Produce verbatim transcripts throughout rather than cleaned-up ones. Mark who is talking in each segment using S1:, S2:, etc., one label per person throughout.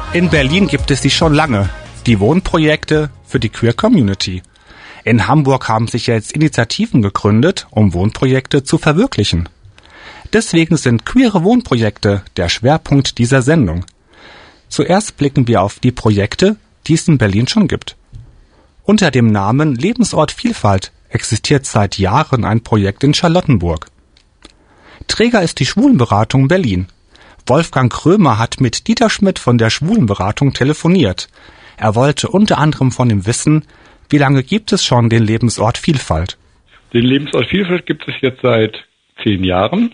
S1: In Berlin gibt es sie schon lange, die Wohnprojekte für die Queer Community. In Hamburg haben sich jetzt Initiativen gegründet, um Wohnprojekte zu verwirklichen. Deswegen sind queere Wohnprojekte der Schwerpunkt dieser Sendung. Zuerst blicken wir auf die Projekte, die es in Berlin schon gibt. Unter dem Namen Lebensort Vielfalt existiert seit Jahren ein Projekt in Charlottenburg. Träger ist die Schwulenberatung Berlin. Wolfgang Krömer hat mit Dieter Schmidt von der Schwulenberatung telefoniert. Er wollte unter anderem von ihm wissen, wie lange gibt es schon den Lebensort Vielfalt?
S2: Den Lebensort Vielfalt gibt es jetzt seit zehn Jahren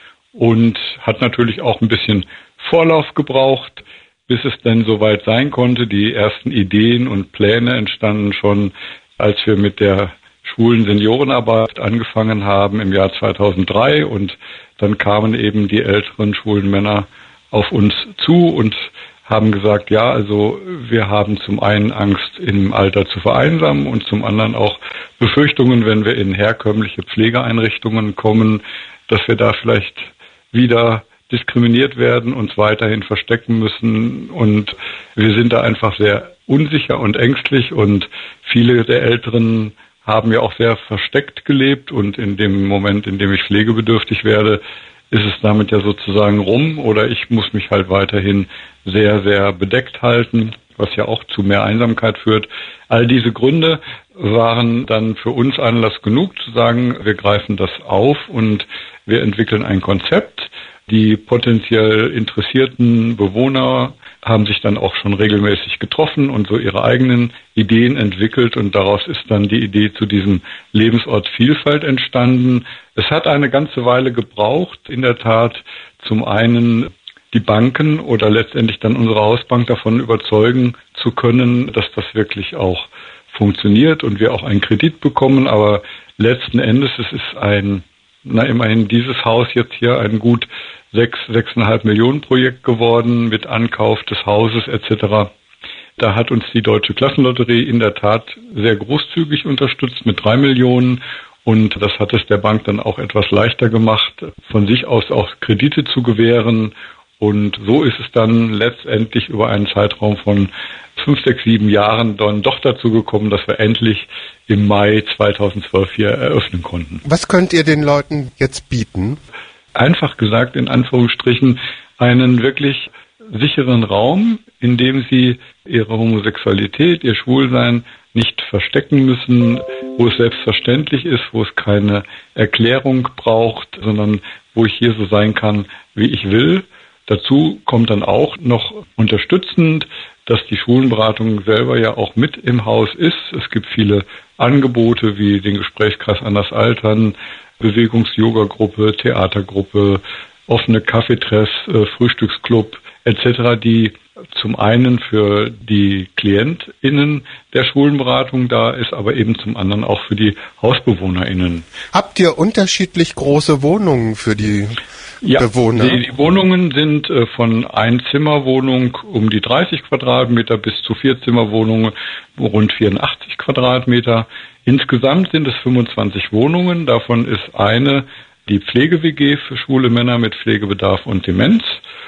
S2: und hat natürlich auch ein bisschen Vorlauf gebraucht, bis es denn soweit sein konnte. Die ersten Ideen und Pläne entstanden schon, als wir mit der schwulen Seniorenarbeit angefangen haben im Jahr zweitausenddrei, und dann kamen eben die älteren schwulen Männer auf uns zu und haben gesagt, ja, also wir haben zum einen Angst, im Alter zu vereinsamen und zum anderen auch Befürchtungen, wenn wir in herkömmliche Pflegeeinrichtungen kommen, dass wir da vielleicht wieder diskriminiert werden, uns weiterhin verstecken müssen, und wir sind da einfach sehr unsicher und ängstlich, und viele der Älteren haben ja auch sehr versteckt gelebt, und in dem Moment, in dem ich pflegebedürftig werde, ist es damit ja sozusagen rum, oder ich muss mich halt weiterhin sehr, sehr bedeckt halten, was ja auch zu mehr Einsamkeit führt. All diese Gründe waren dann für uns Anlass genug zu sagen, wir greifen das auf und wir entwickeln ein Konzept. Die potenziell interessierten Bewohner haben sich dann auch schon regelmäßig getroffen und so ihre eigenen Ideen entwickelt, und daraus ist dann die Idee zu diesem Lebensort Vielfalt entstanden. Es hat eine ganze Weile gebraucht, in der Tat, zum einen die Banken oder letztendlich dann unsere Hausbank davon überzeugen zu können, dass das wirklich auch funktioniert und wir auch einen Kredit bekommen, aber letzten Endes es ist ein, na immerhin dieses Haus jetzt hier ein gut sechs, sechseinhalb Millionen Projekt geworden mit Ankauf des Hauses et cetera. Da hat uns die Deutsche Klassenlotterie in der Tat sehr großzügig unterstützt mit drei Millionen, und das hat es der Bank dann auch etwas leichter gemacht, von sich aus auch Kredite zu gewähren, und so ist es dann letztendlich über einen Zeitraum von fünf, sechs, sieben Jahren dann doch dazu gekommen, dass wir endlich im Mai zweitausendzwölf hier eröffnen konnten.
S3: Was könnt ihr den Leuten jetzt bieten?
S2: Einfach gesagt, in Anführungsstrichen, einen wirklich sicheren Raum, in dem sie ihre Homosexualität, ihr Schwulsein nicht verstecken müssen, wo es selbstverständlich ist, wo es keine Erklärung braucht, sondern wo ich hier so sein kann, wie ich will. Dazu kommt dann auch noch unterstützend, dass die Schwulenberatung selber ja auch mit im Haus ist. Es gibt viele Angebote wie den Gesprächskreis Anders Altern, Bewegungs-Yoga-Gruppe, Theatergruppe, offene Kaffeetress, Frühstücksclub et cetera, die zum einen für die KlientInnen der Schwulenberatung da ist, aber eben zum anderen auch für die HausbewohnerInnen.
S3: Habt ihr unterschiedlich große Wohnungen für die
S2: ja,
S3: Bewohner?
S2: Die, die Wohnungen sind äh, von Einzimmerwohnung um die dreißig Quadratmeter bis zu Vierzimmerwohnungen rund vierundachtzig Quadratmeter. Insgesamt sind es fünfundzwanzig Wohnungen. Davon ist eine die Pflege-W G für schwule Männer mit Pflegebedarf und Demenz,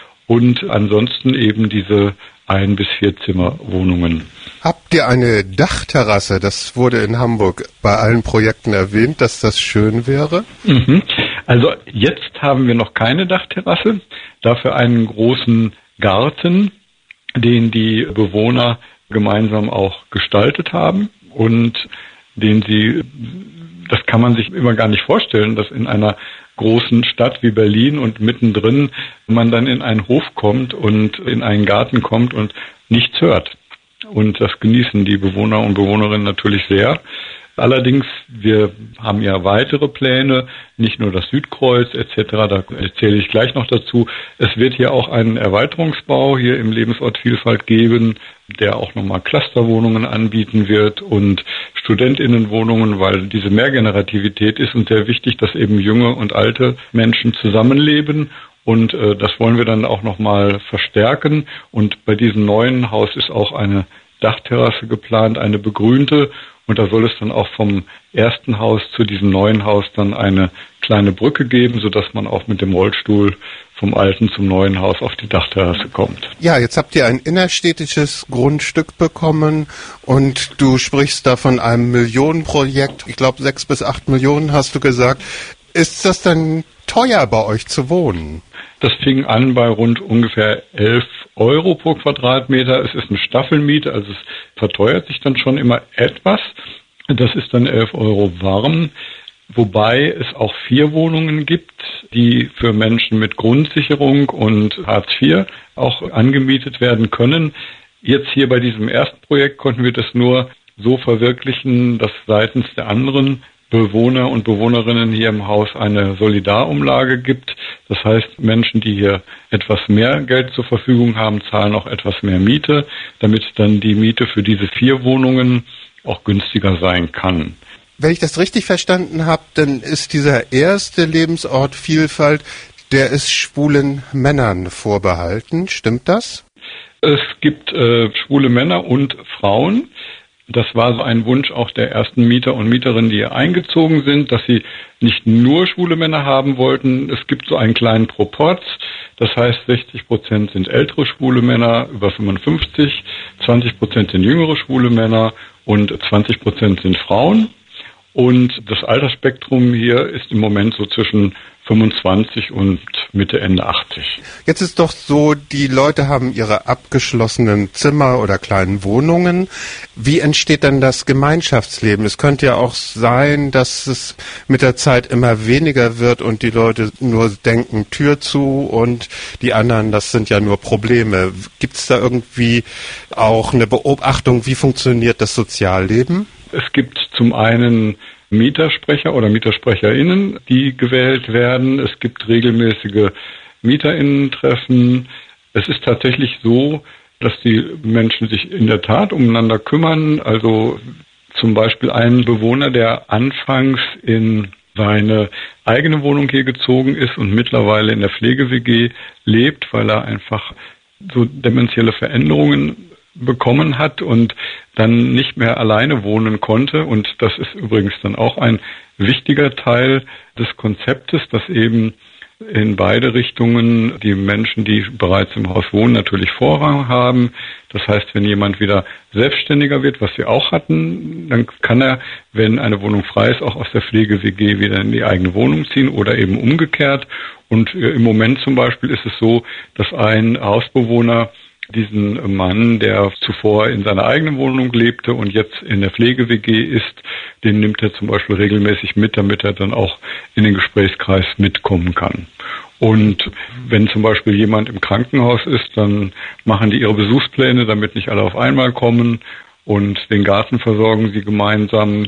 S2: und ansonsten eben diese Ein- bis Vierzimmerwohnungen.
S3: Habt ihr eine Dachterrasse? Das wurde in Hamburg bei allen Projekten erwähnt, dass das schön wäre.
S2: Mhm. Also jetzt haben wir noch keine Dachterrasse, dafür einen großen Garten, den die Bewohner gemeinsam auch gestaltet haben und den sie, das kann man sich immer gar nicht vorstellen, dass in einer großen Stadt wie Berlin und mittendrin man dann in einen Hof kommt und in einen Garten kommt und nichts hört. Und das genießen die Bewohner und Bewohnerinnen natürlich sehr. Allerdings, wir haben ja weitere Pläne, nicht nur das Südkreuz et cetera, da erzähle ich gleich noch dazu. Es wird hier auch einen Erweiterungsbau hier im Lebensort Vielfalt geben, der auch nochmal Clusterwohnungen anbieten wird und StudentInnenwohnungen, weil diese Mehrgenerativität ist uns sehr wichtig, dass eben junge und alte Menschen zusammenleben. Und äh, das wollen wir dann auch nochmal verstärken. Und bei diesem neuen Haus ist auch eine Dachterrasse geplant, eine begrünte. Und da soll es dann auch vom ersten Haus zu diesem neuen Haus dann eine kleine Brücke geben, sodass man auch mit dem Rollstuhl vom alten zum neuen Haus auf die Dachterrasse kommt.
S3: Ja, jetzt habt ihr ein innerstädtisches Grundstück bekommen und du sprichst da von einem Millionenprojekt. Ich glaube, sechs bis acht Millionen hast du gesagt. Ist das dann teuer bei euch zu wohnen?
S2: Das fing an bei rund ungefähr elf Euro pro Quadratmeter. Es ist eine Staffelmiete, also es verteuert sich dann schon immer etwas. Das ist dann elf Euro warm. Wobei es auch vier Wohnungen gibt, die für Menschen mit Grundsicherung und Hartz vier auch angemietet werden können. Jetzt hier bei diesem ersten Projekt konnten wir das nur so verwirklichen, dass seitens der anderen Bewohner und Bewohnerinnen hier im Haus eine Solidarumlage gibt. Das heißt, Menschen, die hier etwas mehr Geld zur Verfügung haben, zahlen auch etwas mehr Miete, damit dann die Miete für diese vier Wohnungen auch günstiger sein kann.
S3: Wenn ich das richtig verstanden habe, dann ist dieser erste Lebensort Vielfalt, der ist schwulen Männern vorbehalten. Stimmt das?
S2: Es gibt äh, schwule Männer und Frauen. Das war so ein Wunsch auch der ersten Mieter und Mieterinnen, die hier eingezogen sind, dass sie nicht nur schwule Männer haben wollten. Es gibt so einen kleinen Proporz. Das heißt, sechzig Prozent sind ältere schwule Männer über fünfundfünfzig, zwanzig Prozent sind jüngere schwule Männer und zwanzig Prozent sind Frauen. Und das Altersspektrum hier ist im Moment so zwischen fünfundzwanzig und Mitte, Ende achtzig.
S3: Jetzt ist doch so, die Leute haben ihre abgeschlossenen Zimmer oder kleinen Wohnungen. Wie entsteht dann das Gemeinschaftsleben? Es könnte ja auch sein, dass es mit der Zeit immer weniger wird und die Leute nur denken, Tür zu und die anderen, das sind ja nur Probleme. Gibt es da irgendwie auch eine Beobachtung, wie funktioniert das Sozialleben?
S2: Es gibt zum einen Mietersprecher oder MietersprecherInnen, die gewählt werden. Es gibt regelmäßige MieterInnen-Treffen. Es ist tatsächlich so, dass die Menschen sich in der Tat umeinander kümmern. Also zum Beispiel ein Bewohner, der anfangs in seine eigene Wohnung hier gezogen ist und mittlerweile in der Pflege-W G lebt, weil er einfach so dementielle Veränderungen bekommen hat und dann nicht mehr alleine wohnen konnte. Und das ist übrigens dann auch ein wichtiger Teil des Konzeptes, dass eben in beide Richtungen die Menschen, die bereits im Haus wohnen, natürlich Vorrang haben. Das heißt, wenn jemand wieder selbstständiger wird, was wir auch hatten, dann kann er, wenn eine Wohnung frei ist, auch aus der Pflege-W G wieder in die eigene Wohnung ziehen oder eben umgekehrt. Und im Moment zum Beispiel ist es so, dass ein Hausbewohner diesen Mann, der zuvor in seiner eigenen Wohnung lebte und jetzt in der Pflege-W G ist, den nimmt er zum Beispiel regelmäßig mit, damit er dann auch in den Gesprächskreis mitkommen kann. Und wenn zum Beispiel jemand im Krankenhaus ist, dann machen die ihre Besuchspläne, damit nicht alle auf einmal kommen, und den Garten versorgen sie gemeinsam.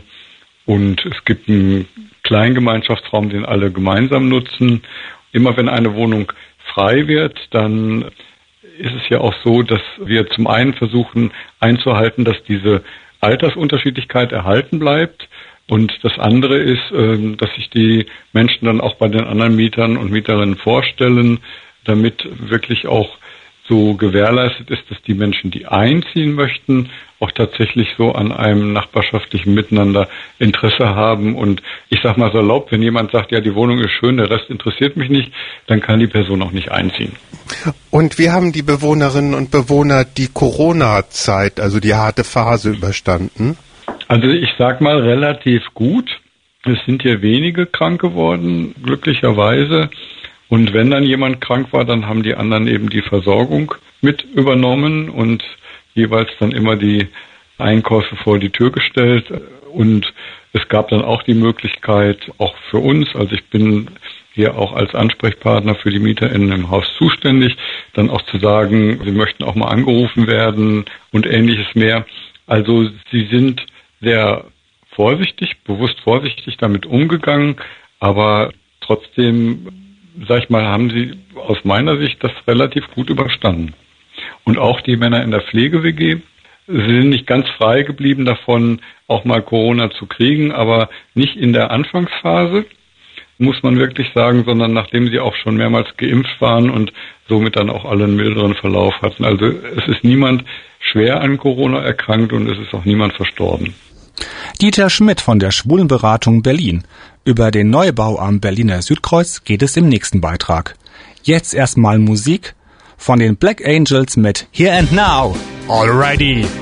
S2: Und es gibt einen kleinen Gemeinschaftsraum, den alle gemeinsam nutzen. Immer wenn eine Wohnung frei wird, dann ist es ja auch so, dass wir zum einen versuchen einzuhalten, dass diese Altersunterschiedlichkeit erhalten bleibt. Und das andere ist, dass sich die Menschen dann auch bei den anderen Mietern und Mieterinnen vorstellen, damit wirklich auch so gewährleistet ist, dass die Menschen, die einziehen möchten, auch tatsächlich so an einem nachbarschaftlichen Miteinander Interesse haben. Und ich sage mal salopp, wenn jemand sagt, ja, die Wohnung ist schön, der Rest interessiert mich nicht, dann kann die Person auch nicht einziehen.
S3: Und wie haben die Bewohnerinnen und Bewohner die Corona-Zeit, also die harte Phase, überstanden?
S2: Also ich sag mal relativ gut. Es sind hier wenige krank geworden, glücklicherweise. Und wenn dann jemand krank war, dann haben die anderen eben die Versorgung mit übernommen und jeweils dann immer die Einkäufe vor die Tür gestellt. Und es gab dann auch die Möglichkeit, auch für uns, also ich bin hier auch als Ansprechpartner für die MieterInnen im Haus zuständig, dann auch zu sagen, sie möchten auch mal angerufen werden und ähnliches mehr. Also sie sind sehr vorsichtig, bewusst vorsichtig damit umgegangen, aber trotzdem, sag ich mal, haben sie aus meiner Sicht das relativ gut überstanden. Und auch die Männer in der Pflege-W G, sie sind nicht ganz frei geblieben davon, auch mal Corona zu kriegen, aber nicht in der Anfangsphase, muss man wirklich sagen, sondern nachdem sie auch schon mehrmals geimpft waren und somit dann auch alle einen milderen Verlauf hatten. Also es ist niemand schwer an Corona erkrankt und es ist auch niemand verstorben.
S1: Dieter Schmidt von der Schwulenberatung Berlin. Über den Neubau am Berliner Südkreuz geht es im nächsten Beitrag. Jetzt erstmal Musik von den Black Angels mit Here and Now. Alrighty.